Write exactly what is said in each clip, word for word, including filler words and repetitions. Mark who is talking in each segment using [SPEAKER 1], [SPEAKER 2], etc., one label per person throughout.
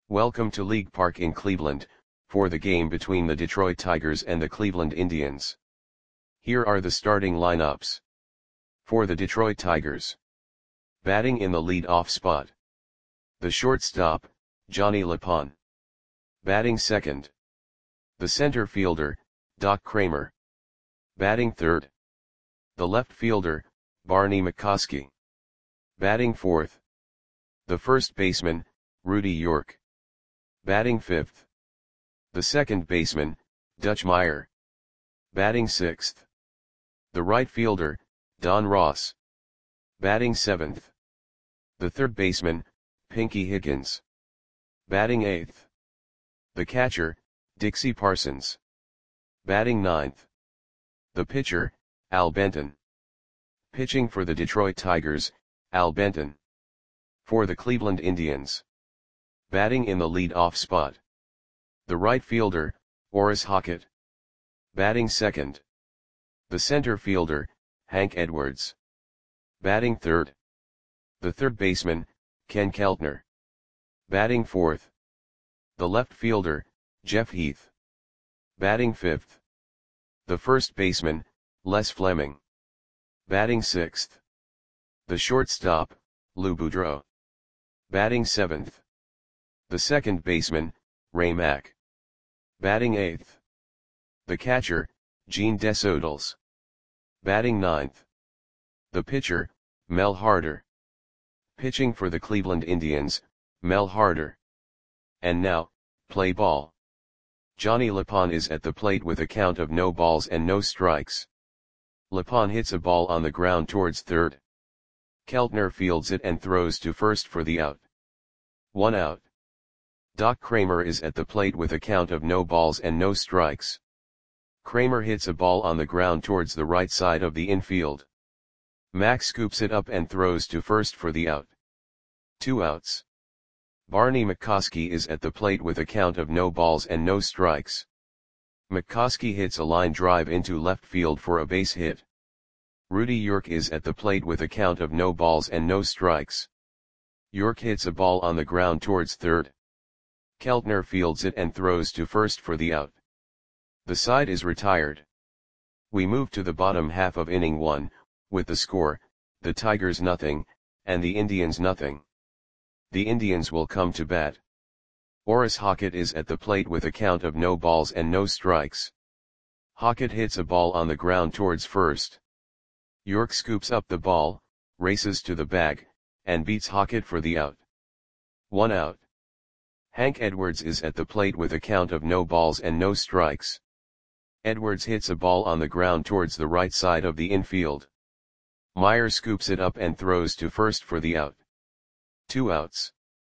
[SPEAKER 1] Welcome to League Park in Cleveland, for the game between the Detroit Tigers and the Cleveland Indians. Here are the starting lineups. For the Detroit Tigers. Batting in the lead-off spot. The shortstop, Johnny LePon. Batting second. The center fielder, Doc Kramer. Batting third. The left fielder, Barney McCoskey. Batting fourth. The first baseman, Rudy York. Batting fifth. The second baseman, Dutch Meyer. Batting sixth. The right fielder, Don Ross. Batting seventh. The third baseman, Pinky Higgins. Batting eighth. The catcher, Dixie Parsons. Batting ninth. The pitcher, Al Benton. Pitching for the Detroit Tigers, Al Benton. For the Cleveland Indians. Batting in the lead-off spot. The right fielder, Orris Hockett. Batting second. The center fielder, Hank Edwards. Batting third. The third baseman, Ken Keltner. Batting fourth. The left fielder, Jeff Heath. Batting fifth. The first baseman, Les Fleming. Batting sixth. The shortstop, Lou Boudreau. Batting seventh. The second baseman, Ray Mack. Batting eighth. The catcher, Gene Desodals. Batting ninth. The pitcher, Mel Harder. Pitching for the Cleveland Indians, Mel Harder. And now, play ball. Johnny LePon is at the plate with a count of no balls and no strikes. LePon hits a ball on the ground towards third. Keltner fields it and throws to first for the out. One out. Doc Kramer is at the plate with a count of no balls and no strikes. Kramer hits a ball on the ground towards the right side of the infield. Mack scoops it up and throws to first for the out. Two outs. Barney McCoskey is at the plate with a count of no balls and no strikes. McCoskey hits a line drive into left field for a base hit. Rudy York is at the plate with a count of no balls and no strikes. York hits a ball on the ground towards third. Keltner fields it and throws to first for the out. The side is retired. We move to the bottom half of inning one, with the score, the Tigers nothing, and the Indians nothing. The Indians will come to bat. Orris Hockett is at the plate with a count of no balls and no strikes. Hockett hits a ball on the ground towards first. York scoops up the ball, races to the bag, and beats Hockett for the out. One out. Hank Edwards is at the plate with a count of no balls and no strikes. Edwards hits a ball on the ground towards the right side of the infield. Meyer scoops it up and throws to first for the out. Two outs.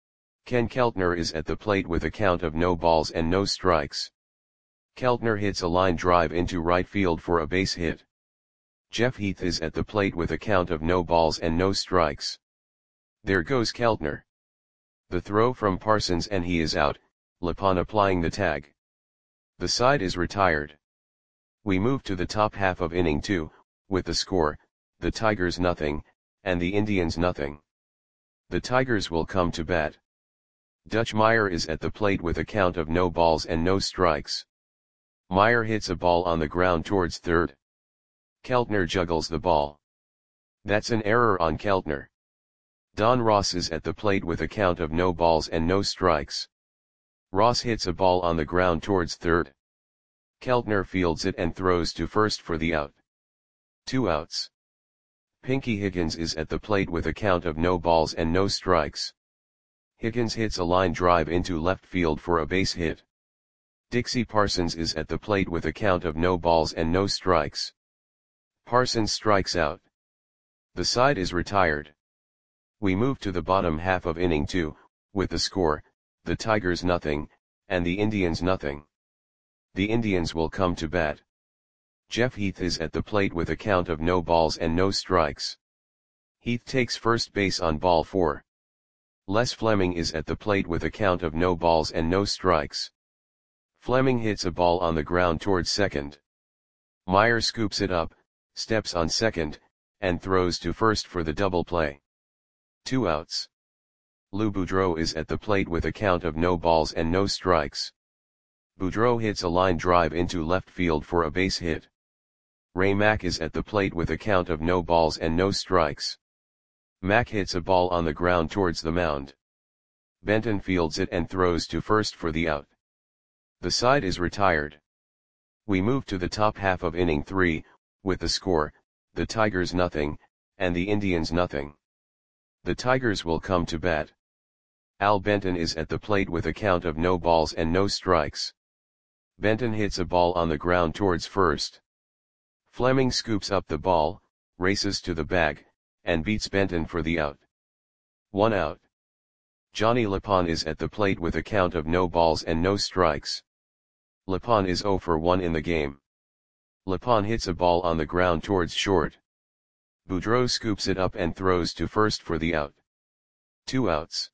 [SPEAKER 1] Ken Keltner is at the plate with a count of no balls and no strikes. Keltner hits a line drive into right field for a base hit. Jeff Heath is at the plate with a count of no balls and no strikes. There goes Keltner. The throw from Parsons and he is out, LePon applying the tag. The side is retired. We move to the top half of inning two, with the score, the Tigers nothing, and the Indians nothing. The Tigers will come to bat. Dutch Meyer is at the plate with a count of no balls and no strikes. Meyer hits a ball on the ground towards third. Keltner juggles the ball. That's an error on Keltner. Don Ross is at the plate with a count of no balls and no strikes. Ross hits a ball on the ground towards third. Keltner fields it and throws to first for the out. Two outs. Pinky Higgins is at the plate with a count of no balls and no strikes. Higgins hits a line drive into left field for a base hit. Dixie Parsons is at the plate with a count of no balls and no strikes. Parsons strikes out. The side is retired. We move to the bottom half of inning two, with the score, the Tigers nothing, and the Indians nothing. The Indians will come to bat. Jeff Heath is at the plate with a count of no balls and no strikes. Heath takes first base on ball four. Les Fleming is at the plate with a count of no balls and no strikes. Fleming hits a ball on the ground towards second. Meyer scoops it up, steps on second, and throws to first for the double play. Two outs. Lou Boudreau is at the plate with a count of no balls and no strikes. Boudreau hits a line drive into left field for a base hit. Ray Mack is at the plate with a count of no balls and no strikes. Mack hits a ball on the ground towards the mound. Benton fields it and throws to first for the out. The side is retired. We move to the top half of inning three, with the score, the Tigers nothing, and the Indians nothing. The Tigers will come to bat. Al Benton is at the plate with a count of no balls and no strikes. Benton hits a ball on the ground towards first. Fleming scoops up the ball, races to the bag, and beats Benton for the out. One out. Johnny Lapon is at the plate with a count of no balls and no strikes. Lapon is oh for one in the game. Lapon hits a ball on the ground towards short. Boudreau scoops it up and throws to first for the out. Two outs.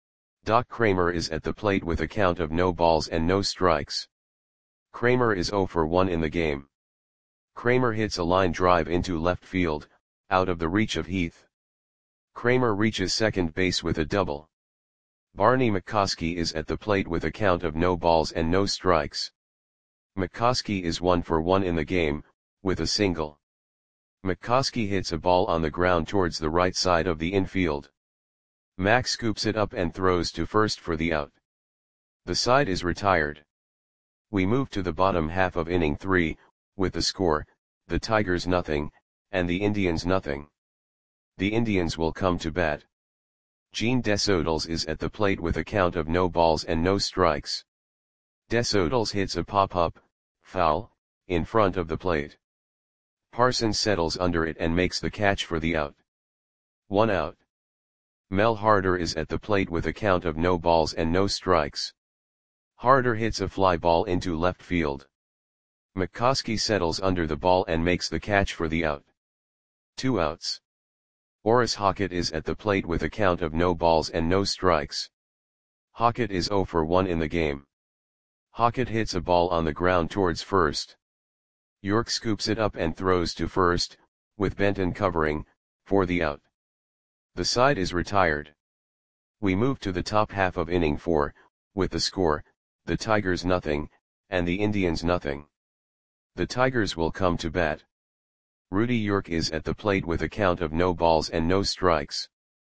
[SPEAKER 1] Doc Kramer is at the plate with a count of no balls and no strikes. Kramer is oh for one in the game. Kramer hits a line drive into left field, out of the reach of Heath. Kramer reaches second base with a double. Barney McCoskey is at the plate with a count of no balls and no strikes. McCoskey is one for one in the game, with a single. McCoskey hits a ball on the ground towards the right side of the infield. Mack scoops it up and throws to first for the out. The side is retired. We move to the bottom half of inning three, with the score, the Tigers nothing, and the Indians nothing. The Indians will come to bat. Gene Desodals is at the plate with a count of no balls and no strikes. Desodals hits a pop-up, foul, in front of the plate. Parsons settles under it and makes the catch for the out. One out. Mel Harder is at the plate with a count of no balls and no strikes. Harder hits a fly ball into left field. McCoskey settles under the ball and makes the catch for the out. Two outs. Orris Hockett is at the plate with a count of no balls and no strikes. Hockett is oh for one in the game. Hockett hits a ball on the ground towards first. York scoops it up and throws to first, with Benton covering, for the out. The side is retired. We move to the top half of inning four, with the score, the Tigers nothing, and the Indians nothing. The Tigers will come to bat. Rudy York is at the plate with a count of no balls and no strikes.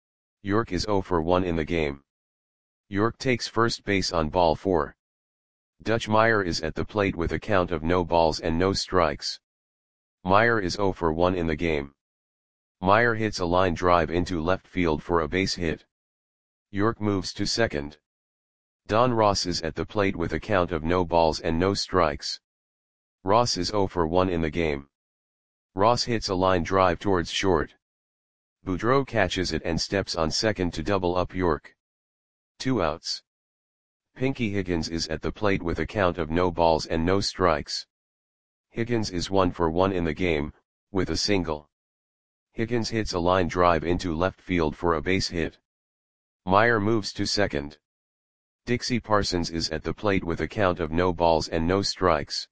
[SPEAKER 1] York is oh for one in the game. York takes first base on ball four. Dutch Meyer is at the plate with a count of no balls and no strikes. Meyer is oh for one in the game. Meyer hits a line drive into left field for a base hit. York moves to second. Don Ross is at the plate with a count of no balls and no strikes. Ross is oh for one in the game. Ross hits a line drive towards short. Boudreau catches it and steps on second to double up York. Two outs. Pinky Higgins is at the plate with a count of no balls and no strikes. Higgins is one for one in the game, with a single. Higgins hits a line drive into left field for a base hit. Meyer moves to second. Dixie Parsons is at the plate with a count of no balls and no strikes.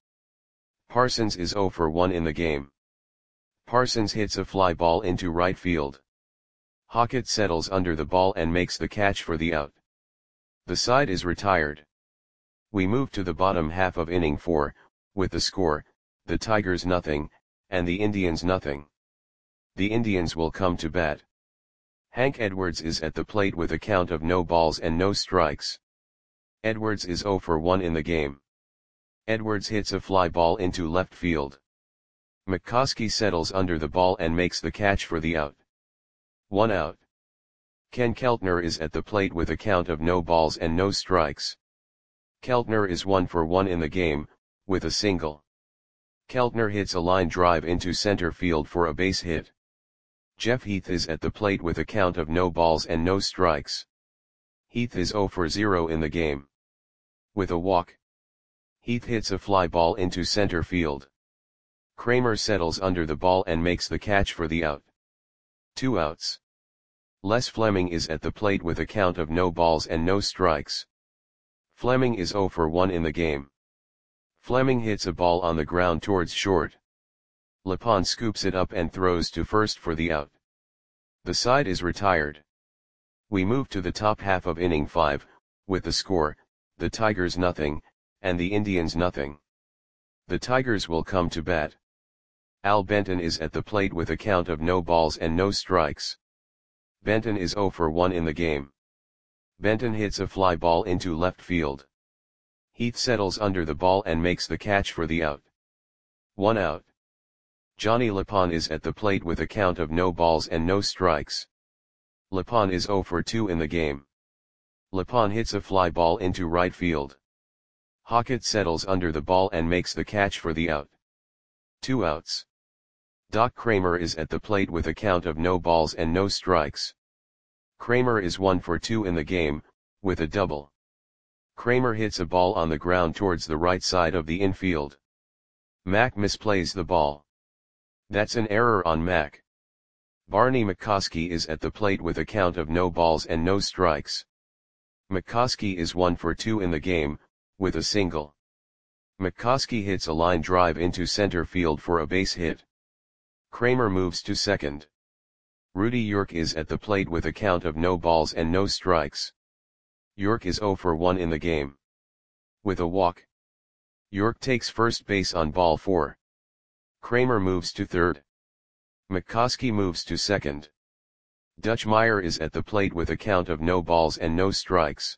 [SPEAKER 1] Parsons is oh for one in the game. Parsons hits a fly ball into right field. Hockett settles under the ball and makes the catch for the out. The side is retired. We move to the bottom half of inning four, with the score, the Tigers nothing, and the Indians nothing. The Indians will come to bat. Hank Edwards is at the plate with a count of no balls and no strikes. Edwards is oh for one in the game. Edwards hits a fly ball into left field. McCoskey settles under the ball and makes the catch for the out. One out. Ken Keltner is at the plate with a count of no balls and no strikes. Keltner is one for one in the game, with a single. Keltner hits a line drive into center field for a base hit. Jeff Heath is at the plate with a count of no balls and no strikes. Heath is oh for zero in the game. With a walk. Heath hits a fly ball into center field. Kramer settles under the ball and makes the catch for the out. Two outs. Les Fleming is at the plate with a count of no balls and no strikes. Fleming is oh for one in the game. Fleming hits a ball on the ground towards short. Lapon scoops it up and throws to first for the out. The side is retired. We move to the top half of inning five, with the score, the Tigers nothing, and the Indians nothing. The Tigers will come to bat. Al Benton is at the plate with a count of no balls and no strikes. Benton is oh for one in the game. Benton hits a fly ball into left field. Heath settles under the ball and makes the catch for the out. One out. Johnny Lapon is at the plate with a count of no balls and no strikes. Lapon is oh for two in the game. Lapon hits a fly ball into right field. Hockett settles under the ball and makes the catch for the out. Two outs. Doc Kramer is at the plate with a count of no balls and no strikes. Kramer is one for two in the game, with a double. Kramer hits a ball on the ground towards the right side of the infield. Mack misplays the ball. That's an error on Mack. Barney McCoskey is at the plate with a count of no balls and no strikes. McCoskey is one for two in the game, with a single. McCoskey hits a line drive into center field for a base hit. Kramer moves to second. Rudy York is at the plate with a count of no balls and no strikes. York is oh for one in the game. With a walk. York takes first base on ball four. Kramer moves to third. McCoskey moves to second. Dutch Meyer is at the plate with a count of no balls and no strikes.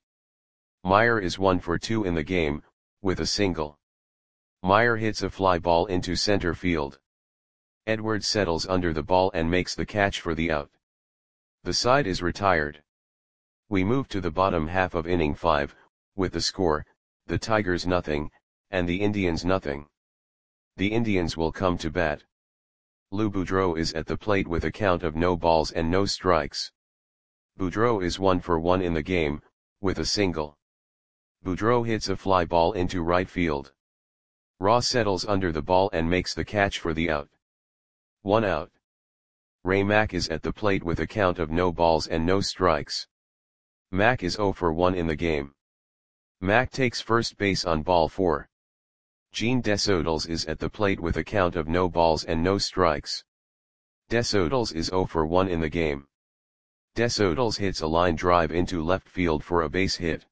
[SPEAKER 1] Meyer is one for two in the game, with a single. Meyer hits a fly ball into center field. Edwards settles under the ball and makes the catch for the out. The side is retired. We move to the bottom half of inning five, with the score, the Tigers nothing, and the Indians nothing. The Indians will come to bat. Lou Boudreau is at the plate with a count of no balls and no strikes. Boudreau is one for one in the game, with a single. Boudreau hits a fly ball into right field. Ross settles under the ball and makes the catch for the out. One out. Ray Mack is at the plate with a count of no balls and no strikes. Mack is oh for one in the game. Mack takes first base on ball four. Gene Desodals is at the plate with a count of no balls and no strikes. Desodals is oh for one in the game. Desodals hits a line drive into left field for a base hit.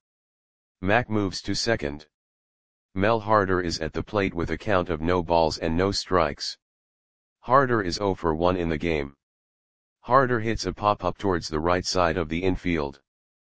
[SPEAKER 1] Mack moves to second. Mel Harder is at the plate with a count of no balls and no strikes. Harder is oh for one in the game. Harder hits a pop-up towards the right side of the infield.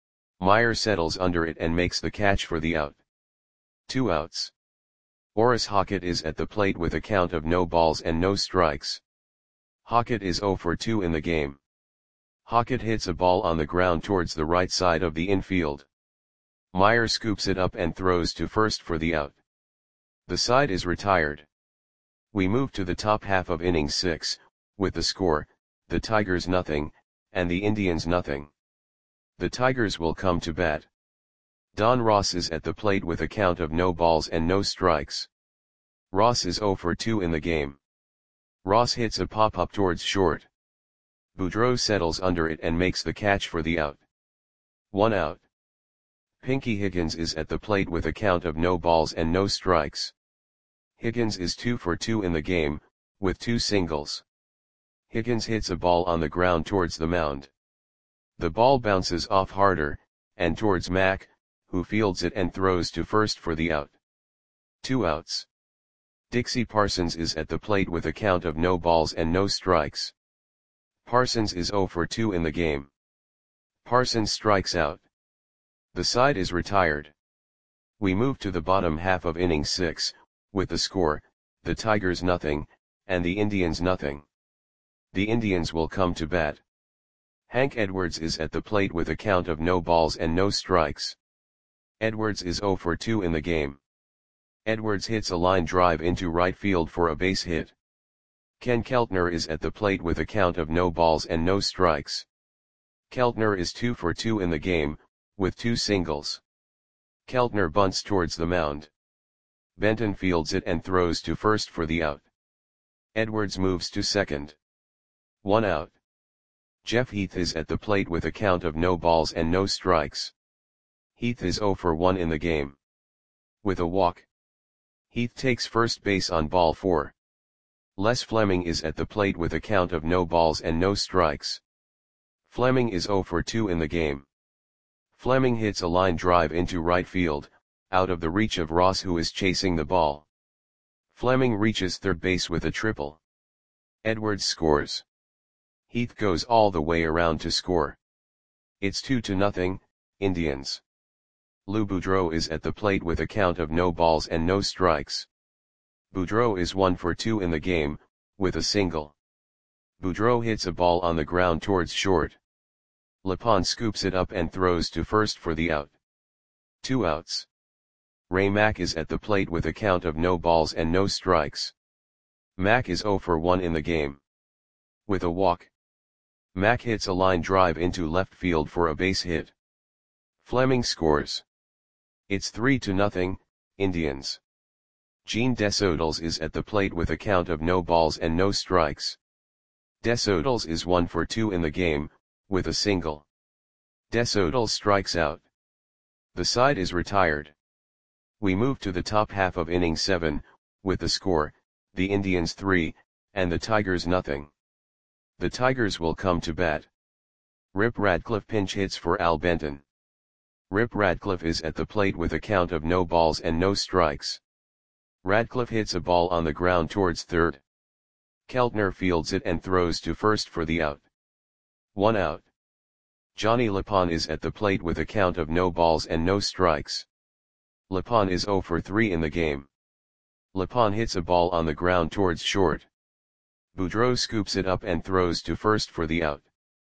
[SPEAKER 1] Meyer settles under it and makes the catch for the out. Two outs. Horace Hockett is at the plate with a count of no balls and no strikes. Hockett is oh for two in the game. Hockett hits a ball on the ground towards the right side of the infield. Meyer scoops it up and throws to first for the out. The side is retired. We move to the top half of inning six, with the score, the Tigers nothing, and the Indians nothing. The Tigers will come to bat. Don Ross is at the plate with a count of no balls and no strikes. Ross is oh for two in the game. Ross hits a pop-up towards short. Boudreau settles under it and makes the catch for the out. One out. Pinky Higgins is at the plate with a count of no balls and no strikes. Higgins is two for two in the game, with two singles. Higgins hits a ball on the ground towards the mound. The ball bounces off Harder, and towards Mack, who fields it and throws to first for the out. Two outs. Dixie Parsons is at the plate with a count of no balls and no strikes. Parsons is oh for two in the game. Parsons strikes out. The side is retired. We move to the bottom half of inning six, with the score, the Tigers nothing, and the Indians nothing. The Indians will come to bat. Hank Edwards is at the plate with a count of no balls and no strikes. Edwards is oh for two in the game. Edwards hits a line drive into right field for a base hit. Ken Keltner is at the plate with a count of no balls and no strikes. Keltner is two for two in the game, with two singles. Keltner bunts towards the mound. Benton fields it and throws to first for the out. Edwards moves to second. One out. Jeff Heath is at the plate with a count of no balls and no strikes. Heath is oh for one in the game. With a walk. Heath takes first base on ball four. Les Fleming is at the plate with a count of no balls and no strikes. Fleming is zero for two in the game. Fleming hits a line drive into right field, out of the reach of Ross, who is chasing the ball. Fleming reaches third base with a triple. Edwards scores. Heath goes all the way around to score. It's two to nothing, Indians. Lou Boudreau is at the plate with a count of no balls and no strikes. Boudreau is one for two in the game, with a single. Boudreau hits a ball on the ground towards short. Lepond scoops it up and throws to first for the out. Two outs. Ray Mack is at the plate with a count of no balls and no strikes. Mack is zero for one in the game. With a walk. Mack hits a line drive into left field for a base hit. Fleming scores. It's three to nothing, Indians. Gene Desautel is at the plate with a count of no balls and no strikes. Desautel is one for two in the game, with a single. Desautel strikes out. The side is retired. We move to the top half of inning seven, with the score, the Indians three, and the Tigers nothing. The Tigers will come to bat. Rip Radcliffe pinch hits for Al Benton. Rip Radcliffe is at the plate with a count of no balls and no strikes. Radcliffe hits a ball on the ground towards third. Keltner fields it and throws to first for the out. One out. Johnny Lepond is at the plate with a count of no balls and no strikes. Lepond is zero for three in the game. Lepond hits a ball on the ground towards short. Boudreau scoops it up and throws to first for the out.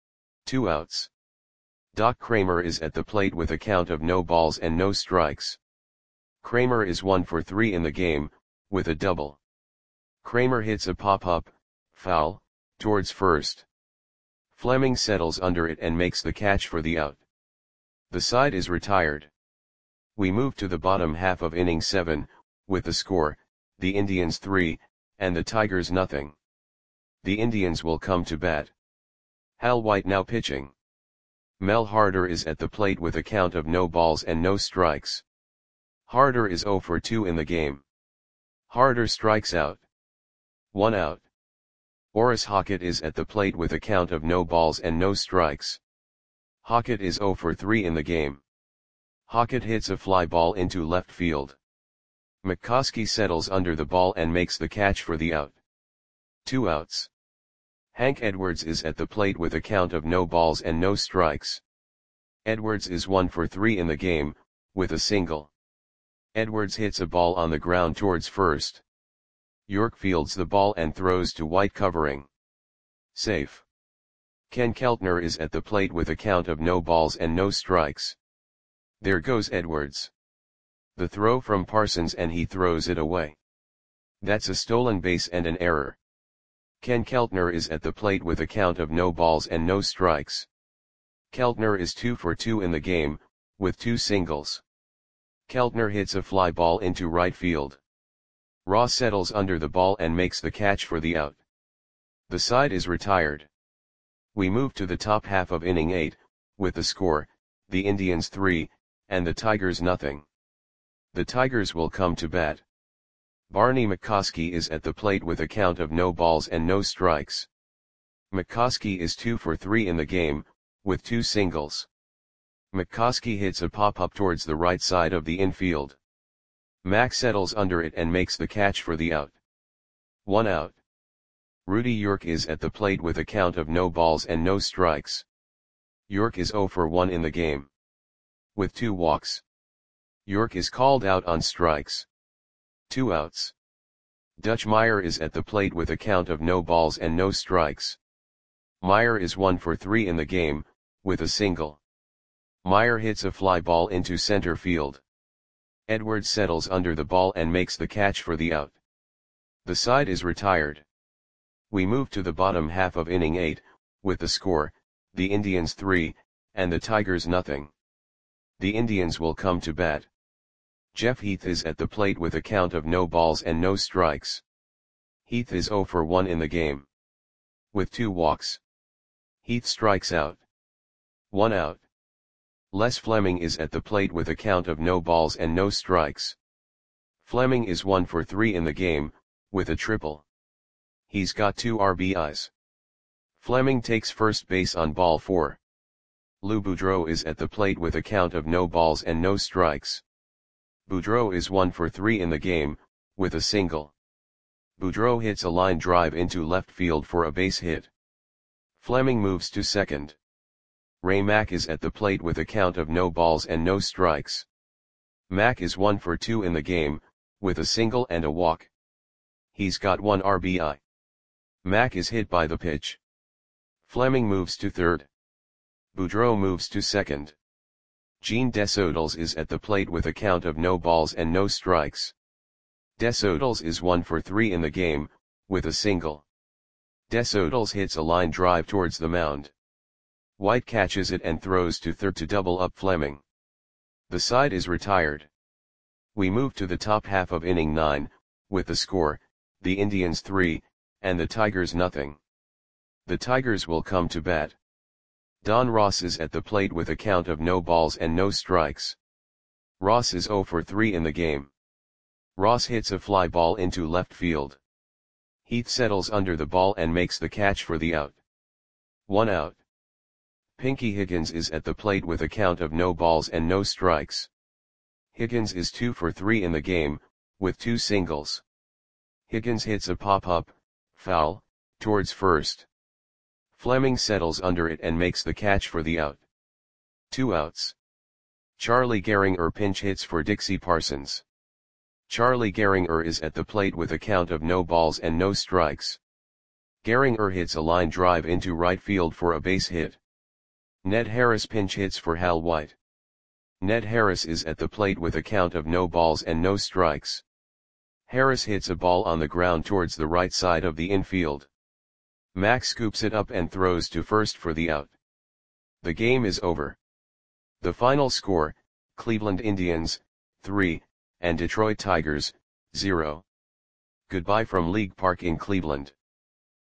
[SPEAKER 1] Two outs. Doc Kramer is at the plate with a count of no balls and no strikes. Kramer is one for three in the game, with a double. Kramer hits a pop-up, foul, towards first. Fleming settles under it and makes the catch for the out. The side is retired. We move to the bottom half of inning seven, with the score, the Indians three, and the Tigers nothing. The Indians will come to bat. Hal White now pitching. Mel Harder is at the plate with a count of no balls and no strikes. Harder is zero for two in the game. Harder strikes out. One out. Orris Hockett is at the plate with a count of no balls and no strikes. Hockett is zero for three in the game. Hockett hits a fly ball into left field. McCoskey settles under the ball and makes the catch for the out. Two outs. Hank Edwards is at the plate with a count of no balls and no strikes. Edwards is one for three in the game, with a single. Edwards hits a ball on the ground towards first. York fields the ball and throws to White covering. Safe. Ken Keltner is at the plate with a count of no balls and no strikes. There goes Edwards. The throw from Parsons and he throws it away. That's a stolen base and an error. Ken Keltner is at the plate with a count of no balls and no strikes. Keltner is two for two in the game, with two singles. Keltner hits a fly ball into right field. Ross settles under the ball and makes the catch for the out. The side is retired. We move to the top half of inning eight, with the score, the Indians three, and the Tigers nothing. The Tigers will come to bat. Barney McCoskey is at the plate with a count of no balls and no strikes. McCoskey is two for three in the game, with two singles. McCoskey hits a pop-up towards the right side of the infield. Mack settles under it and makes the catch for the out. One out. Rudy York is at the plate with a count of no balls and no strikes. York is zero for one in the game. With two walks. York is called out on strikes. Two outs. Dutch Meyer is at the plate with a count of no balls and no strikes. Meyer is one for three in the game, with a single. Meyer hits a fly ball into center field. Edwards settles under the ball and makes the catch for the out. The side is retired. We move to the bottom half of inning eight, with the score, the Indians three, and the Tigers nothing. The Indians will come to bat. Jeff Heath is at the plate with a count of no balls and no strikes. Heath is zero for one in the game. With two walks. Heath strikes out. One out. Les Fleming is at the plate with a count of no balls and no strikes. Fleming is one for three in the game, with a triple. He's got two R B Is. Fleming takes first base on ball four. Lou Boudreau is at the plate with a count of no balls and no strikes. Boudreau is one for three in the game, with a single. Boudreau hits a line drive into left field for a base hit. Fleming moves to second. Ray Mack is at the plate with a count of no balls and no strikes. Mack is one for two in the game, with a single and a walk. He's got one R B I. Mack is hit by the pitch. Fleming moves to third. Boudreau moves to second. Gene Desautel is at the plate with a count of no balls and no strikes. Desautel is one for three in the game, with a single. Desautel hits a line drive towards the mound. White catches it and throws to third to double up Fleming. The side is retired. We move to the top half of inning nine, with the score, the Indians three, and the Tigers nothing. The Tigers will come to bat. Don Ross is at the plate with a count of no balls and no strikes. Ross is zero for three in the game. Ross hits a fly ball into left field. Heath settles under the ball and makes the catch for the out. One out. Pinky Higgins is at the plate with a count of no balls and no strikes. Higgins is two for three in the game, with two singles. Higgins hits a pop-up, foul, towards first. Fleming settles under it and makes the catch for the out. Two outs. Charlie Gehringer pinch hits for Dixie Parsons. Charlie Gehringer is at the plate with a count of no balls and no strikes. Gehringer hits a line drive into right field for a base hit. Ned Harris pinch hits for Hal White. Ned Harris is at the plate with a count of no balls and no strikes. Harris hits a ball on the ground towards the right side of the infield. Mack scoops it up and throws to first for the out. The game is over. The final score, Cleveland Indians, three, and Detroit Tigers, zero. Goodbye from League Park in Cleveland.